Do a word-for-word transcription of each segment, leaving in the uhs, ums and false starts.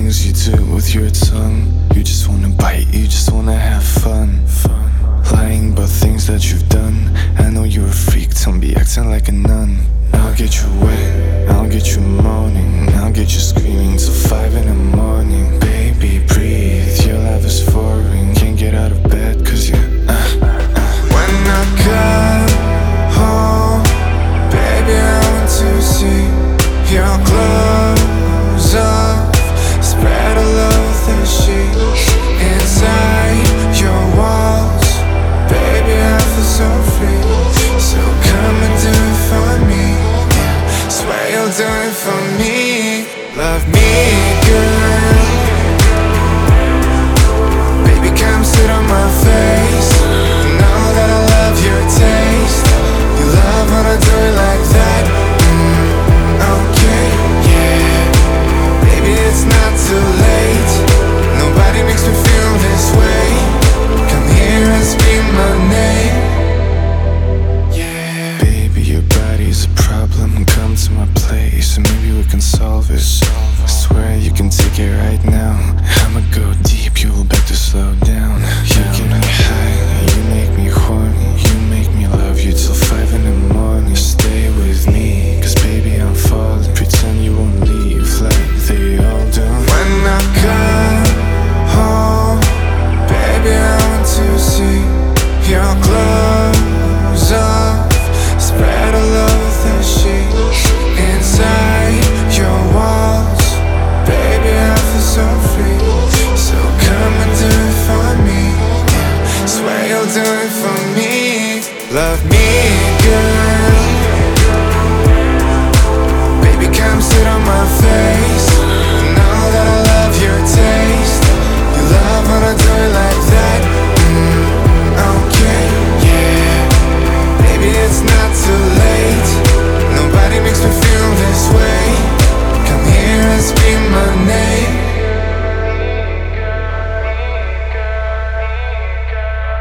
things you do with your tongue. You just wanna bite, you just wanna have fun. Fun. Lying about things that you've done. I know you're a freak, don't be acting like a nun. I'll get you wet, I'll get you moaning, I'll get you screaming till five in the morning. Baby, breathe, your life is foreign. Can't get out of bed cause you uh, uh. When I come home, baby, I want to see your clothes off, spread all over the sheets. Inside your walls, baby, I feel so free. So come and do it for me, yeah. Swear you'll do it for me. Love me, girl. Baby, come sit on my face. You know that I love your taste. You love when I do it like that. mm, Okay, yeah. Baby, it's not too late. Nobody makes me feel this way. Come here and scream my name. Yeah. Baby, your body's a problem. Come to my place and maybe we can solve it. I swear you can take it right now. I'ma go deep, you'll beg to slow down. You get me high, you make me horny. You make me love you till five in the morning. Stay with me, cause baby I'm falling. Pretend you won't leave like they all do. When I come home, baby, I want to see your clothes off, spread all over the sheets. Inside your walls, baby, I feel so free. So come and do it for me, yeah. Swear you'll do it for me. Love me, girl. Baby, come sit on my face. You know that I love your taste. You love when I do it like that. mm, Okay, yeah. Baby, it's not too late. Nobody makes me feel this way. Come here and scream my name.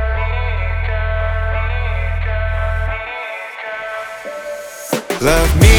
Love me,